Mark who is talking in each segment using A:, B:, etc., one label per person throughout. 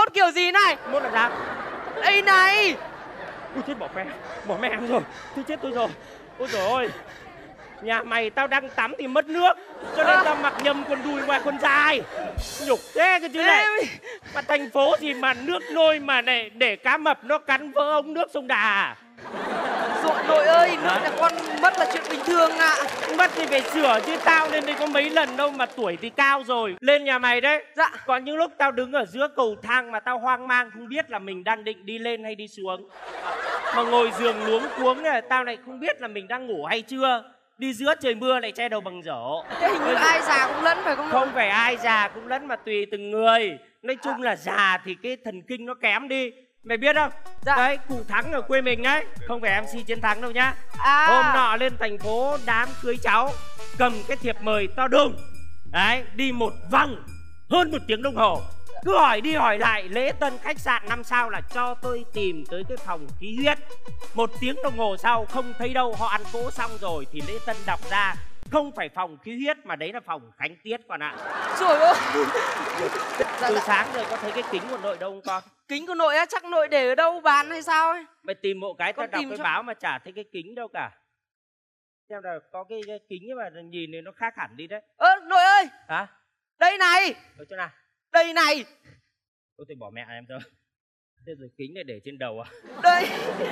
A: kiểu gì này?
B: Mốt là sao?
A: Đây này.
B: Ui chết, bỏ mẹ em rồi. Tôi chết tôi rồi. Ôi dồi ôi, nhà mày tao đang tắm thì mất nước, cho nên tao mặc nhầm quần đùi ngoài quần dài. Nhục thế cái chứ này. Mà thành phố gì mà nước nôi mà này để cá mập nó cắn vỡ ống nước sông Đà à?
A: Rồi nội ơi, nước nhà con mất là chuyện bình thường ạ.
B: Mất thì phải sửa chứ, tao lên đây có mấy lần đâu mà tuổi thì cao rồi. Lên nhà mày đấy.
A: Dạ.
B: Có những lúc tao đứng ở giữa cầu thang mà tao hoang mang không biết là mình đang định đi lên hay đi xuống. Mà ngồi giường luống cuống này, tao lại không biết là mình đang ngủ hay chưa. Đi giữa trời mưa lại che đầu bằng rổ.
A: Hình như ai già cũng lẫn phải không?
B: Không phải ai già cũng lẫn mà tùy từng người. Nói chung là già thì cái thần kinh nó kém đi. Mày biết không?
A: Dạ.
B: Đấy, cụ Thắng ở quê mình ấy. Không phải MC Chiến Thắng đâu nhá. Hôm nọ lên thành phố đám cưới cháu, cầm cái thiệp mời to đùng. Đấy, đi một vòng hơn 1 tiếng đồng hồ. Cứ hỏi đi hỏi lại, lễ tân khách sạn 5 sao là cho tôi tìm tới cái phòng khí huyết. 1 tiếng đồng hồ sau không thấy đâu, họ ăn cỗ xong rồi thì lễ tân đọc ra không phải phòng khí huyết mà đấy là phòng khánh tiết con ạ.
A: Trời ơi.
B: Từ sáng rồi có thấy cái kính của nội đâu không con?
A: Kính của nội á, chắc nội để ở đâu bán hay sao ấy?
B: Mày tìm một cái, tao đọc cái
A: cho...
B: báo mà chả thấy cái kính đâu cả. Xem là có cái kính mà nhìn thì nó khác hẳn đi đấy.
A: Nội ơi.
B: Hả?
A: Đây này.
B: Ở chỗ nào?
A: Đây này.
B: Tôi thì bỏ mẹ em thôi. Thế rồi kính này để trên đầu à?
A: Đây.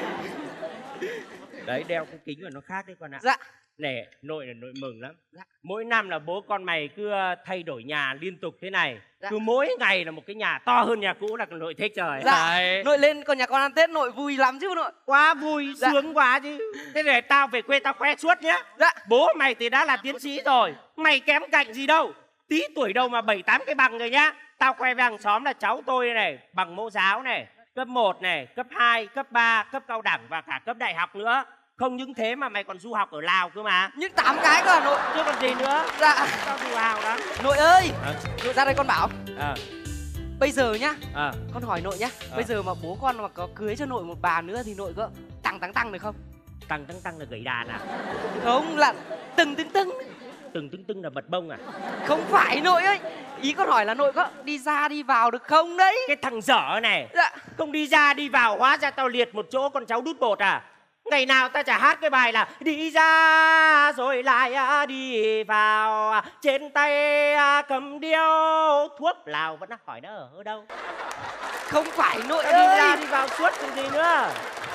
B: Đấy, đeo cái kính mà nó khác đấy con ạ.
A: Dạ.
B: Nè, nội là nội mừng lắm. Dạ. Mỗi năm là bố con mày cứ thay đổi nhà liên tục thế này. Dạ. Cứ mỗi ngày là một cái nhà to hơn nhà cũ là nội thích rồi.
A: Dạ. Đấy. Nội lên còn nhà con ăn Tết nội vui lắm chứ nội.
B: Quá vui, dạ. Sướng quá chứ. Thế để tao về quê tao khoe suốt nhá. Dạ. Bố mày thì đã là tiến sĩ rồi, mày kém cạnh gì đâu. Tí tuổi đâu mà 7-8 cái bằng rồi nhá. Tao khoe với hàng xóm là cháu tôi này, bằng mẫu giáo này, cấp 1 này, cấp 2, cấp 3, cấp cao đẳng và cả cấp đại học nữa. Không những thế mà mày còn du học ở Lào cơ mà.
A: Những 8 cái cơ à nội?
B: Chứ còn gì nữa.
A: Dạ.
B: Tao tự hào lắm.
A: Nội ơi. Nội ra đây con bảo. Bây giờ nhá, con hỏi nội nhá. Bây giờ mà bố con mà có cưới cho nội một bà nữa thì nội có tăng được không?
B: Tăng là gửi đàn à?
A: Không, là từng.
B: Từng là bật bông à?
A: Không phải nội ơi. Ý con hỏi là nội có đi ra đi vào được không đấy?
B: Cái thằng dở này.
A: Dạ.
B: Không đi ra đi vào, hóa ra tao liệt một chỗ con cháu đút bột à? Ngày nào ta chả hát cái bài là đi ra rồi lại đi vào, trên tay cầm điếu thuốc lào, vẫn hỏi nó ở đâu.
A: Không phải nội
B: ơi. Đi ra đi vào suốt còn gì nữa.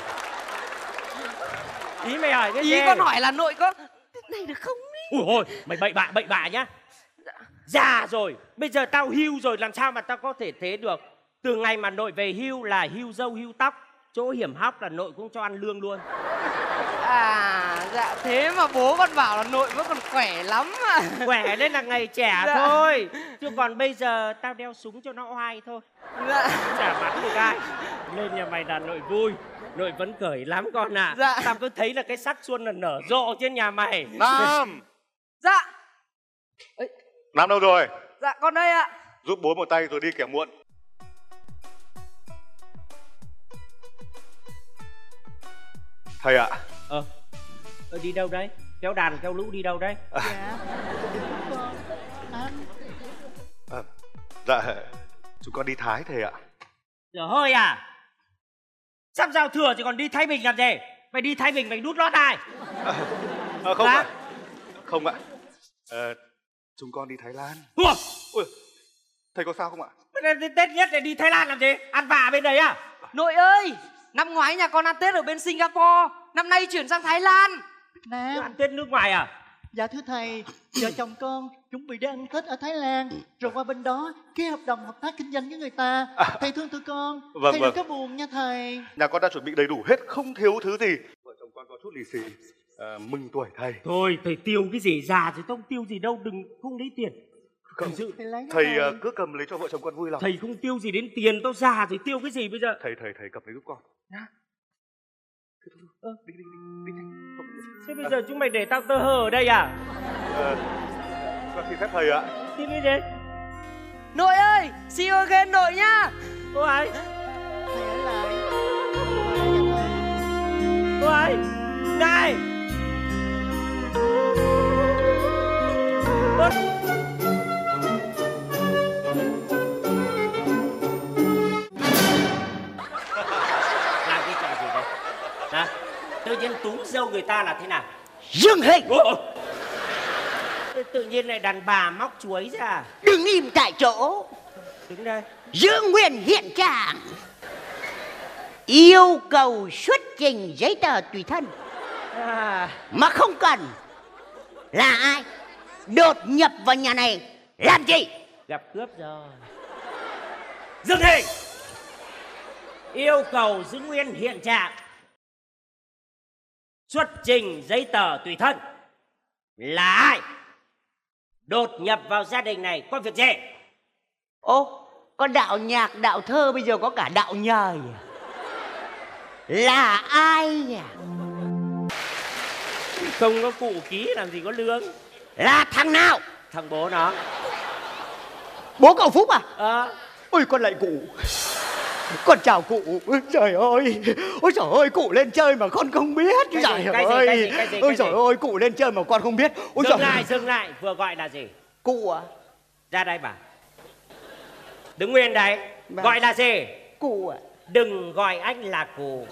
B: Ý mày hỏi cái gì?
A: Ý con hỏi là nội có này được không ý?
B: Ui ôi, mày bậy bạ nhá. Già rồi, bây giờ tao hưu rồi làm sao mà tao có thể thế được. Từ ngày mà nội về hưu là hưu râu hưu tóc, chỗ hiểm hóc là nội cũng cho ăn lương luôn.
A: À, dạ thế mà bố con bảo là nội vẫn còn khỏe lắm à.
B: Khỏe đấy là ngày trẻ thôi. Chứ còn bây giờ tao đeo súng cho nó oai thôi.
A: Dạ.
B: Chả bắn được ai. Lên nhà mày là nội vui. Nội vẫn cởi lắm con ạ.
A: Dạ.
B: Tao cứ thấy là cái sắc xuân là nở rộ trên nhà mày.
C: Nam.
A: Dạ.
C: Nam đâu rồi?
A: Dạ con đây ạ.
C: Giúp bố một tay rồi đi kẻo muộn. Thầy ạ.
B: Đi đâu đấy? Kéo đàn kéo lũ đi đâu đấy?
D: Dạ.
C: Dạ, chúng con đi Thái thầy ạ.
B: Giờ hơi à? Sắp giao thừa thì còn đi Thái Bình làm gì? Mày đi Thái Bình mày đút lót ai?
C: Không ạ. Không ạ. Chúng con đi Thái Lan. Ui, thầy có sao không ạ?
B: Tết nhất để đi Thái Lan làm gì? Ăn vạ bên đấy à?
A: Nội ơi, năm ngoái nhà con ăn Tết ở bên Singapore, năm nay chuyển sang Thái Lan.
D: Nam.
B: Ăn Tết nước ngoài à?
D: Dạ thưa thầy, vợ chồng con chuẩn bị đi ăn Tết ở Thái Lan, rồi qua bên đó ký hợp đồng hợp tác kinh doanh với người ta. Thầy thương tụi con, thầy đừng có buồn nha thầy.
C: Nhà con đã chuẩn bị đầy đủ hết, không thiếu thứ gì. Vợ chồng con có chút lì xì. Mừng tuổi thầy.
B: Thôi thầy tiêu cái gì, già thì không tiêu gì đâu, đừng không lấy tiền.
C: Thầy cứ cầm lấy cho vợ chồng con vui lòng.
B: Thầy không tiêu gì đến tiền, tao già thì tiêu cái gì bây giờ?
C: Thầy cầm lấy giúp con nhá. Đi.
B: Thế bây giờ chúng mày để tao tơ hờ ở đây à?
C: Con xin phép thầy ạ.
B: Xin cái gì?
A: Nội ơi, see you again nội nhá.
B: Cô ấy.
D: Thầy ở lại.
B: Cô ấy. Này. tự nhiên túm dâu người ta là thế nào?
E: Dương Hình.
B: Tự nhiên lại đàn bà móc chuối ra.
E: Đừng im tại chỗ.
B: Đứng đây.
E: Dương Nguyên hiện trạng. Yêu cầu xuất trình giấy tờ tùy thân. Mà không cần. Là ai đột nhập vào nhà này làm gì?
B: Gặp cướp rồi. Dương Hình yêu cầu giữ nguyên hiện trạng, xuất trình giấy tờ tùy thân. Là ai đột nhập vào gia đình này có việc gì?
E: Ô, có đạo nhạc, đạo thơ, bây giờ có cả đạo nhời. Là ai nhỉ?
B: Không có cụ ký làm gì có lương.
E: Là thằng nào?
B: Thằng bố nó.
E: Bố cậu Phúc à?
D: Ôi con lại cụ. Con chào cụ. Trời ơi. Ôi trời ơi, cụ lên chơi mà con không biết.
B: Cái
D: trời
B: gì?
D: ơi. Ôi trời ơi, cụ lên chơi mà con không biết. Ôi
B: Dừng lại, vừa gọi là gì?
E: Cụ à?
B: Ra đây bà. Đứng nguyên đấy. Gọi là gì?
E: Cụ à?
B: Đừng gọi anh là cụ.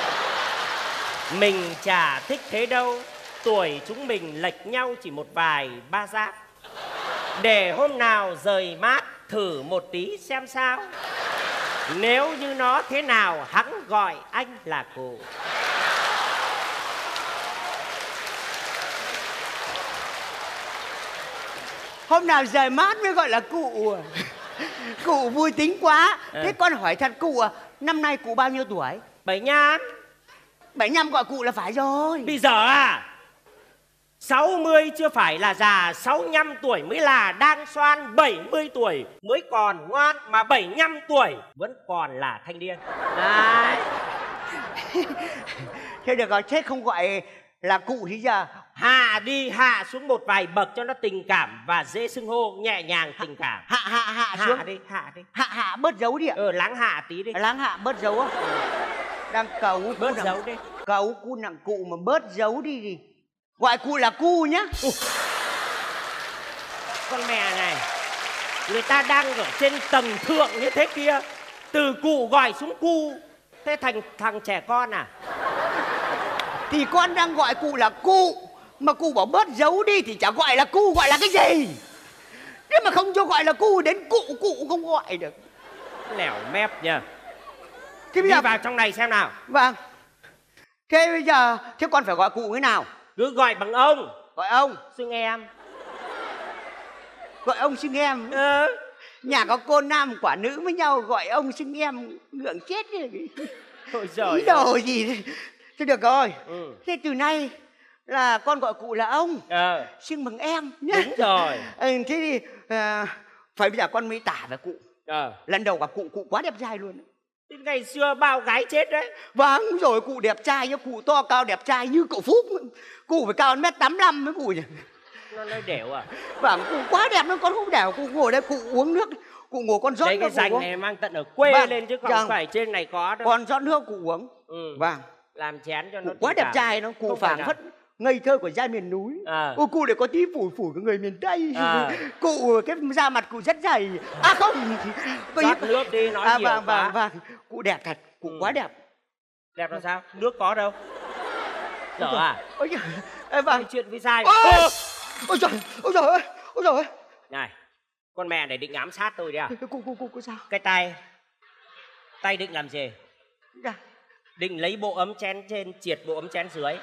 B: Mình chả thích thế đâu. Tuổi chúng mình lệch nhau chỉ một vài ba giáp. Để hôm nào rời mát thử một tí xem sao. Nếu như nó thế nào hẵng gọi anh là cụ.
E: Hôm nào rời mát mới gọi là cụ. Cụ vui tính quá. Thế con hỏi thật cụ à, năm nay cụ bao nhiêu tuổi?
B: 75.
E: 75 gọi cụ là phải rồi.
B: Bây giờ à, 60 chưa phải là già, 65 tuổi mới là đang xoan, 70 tuổi mới còn ngoan, mà 75 tuổi vẫn còn là thanh niên. Đấy.
E: Thế được rồi, thế không gọi là cụ thì giờ?
B: Hạ đi, hạ xuống một vài bậc cho nó tình cảm và dễ xưng hô, nhẹ nhàng tình cảm.
E: Hạ xuống. Hạ bớt dấu đi ạ.
B: Láng hạ tí đi.
E: Láng hạ bớt dấu á. Đang cầu
B: bớt dấu đi.
E: Cầu cu nặng cụ mà bớt dấu đi gì. Gọi cụ là cu nhá.
B: Con mẹ này, người ta đang ở trên tầng thượng như thế kia, từ cụ gọi xuống cu. Thế thành thằng trẻ con à?
E: Thì con đang gọi cụ là cụ, mà cụ bảo bớt dấu đi thì chả gọi là cu, gọi là cái gì? Nếu mà không cho gọi là cu, đến cụ cũng không gọi được.
B: Lẻo mép nhờ.
E: Thế bây giờ
B: đi vào trong này xem nào.
E: Vâng. Thế bây giờ thế con phải gọi cụ thế nào?
B: Cứ gọi bằng ông.
E: Gọi ông.
B: Xưng em.
E: Gọi ông xưng em. Nhà có cô nam quả nữ với nhau gọi ông xưng em ngượng chết đi.
B: Ôi giời.
E: Ý đồ gì. Thế được rồi. Thế từ nay là con gọi cụ là ông. Xưng bằng em nhá.
B: Đúng rồi.
E: Thế thì phải bây giờ con mới tả về cụ. Lần đầu gặp cụ quá đẹp trai luôn.
B: Ngày xưa bao gái chết đấy.
E: Vâng rồi, cụ đẹp trai nhá, cụ to cao đẹp trai như cậu Phúc. Cụ phải cao 1m85 với cụ nhỉ.
B: Nó nói đểu à?
E: Vâng, cụ quá đẹp nên con không đểu. Cụ ngồi đây cụ uống nước. Cụ ngồi con rót nước.
B: Cái rành này mang tận ở quê lên chứ không phải trên này có đâu.
E: Con rót nước cụ uống.
B: Vâng. Làm chén cho nó
E: quá đẹp trai nó. Cụ phảng phất ngây thơ của da miền núi. Cụ để có tí phủi phủi của người miền Tây. Cụ cái da mặt cụ rất dày. À không,
B: rót nước đi, nói nhiều quá.
E: Vâng. Cụ đẹp thật, cụ quá đẹp.
B: Đẹp là sao? Nước có đâu. Dở à?
E: Vâng.
B: Chuyện với sai.
E: Ôi trời ơi.
B: Này, con mẹ này định ám sát tôi đấy à?
E: Cụ sao?
B: Cái tay định làm gì? Định lấy bộ ấm chén trên triệt bộ ấm chén dưới.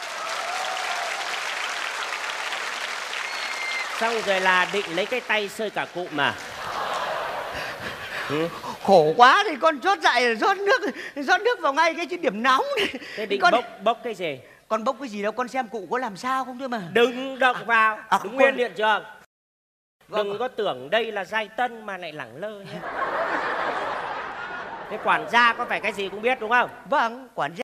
B: Xong rồi là định lấy cái tay sơi cả cụ mà.
E: Khổ quá thì con chốt dại rót nước vào ngay cái điểm nóng này.
B: Thế định bốc cái gì?
E: Con bốc cái gì đâu, con xem cụ có làm sao không thôi mà.
B: Đừng động vào, đứng nguyên hiện trường. Đừng có tưởng đây là giai tân mà lại lẳng lơ nhé. Thế quản gia có phải cái gì cũng biết đúng không?
E: Vâng, quản gia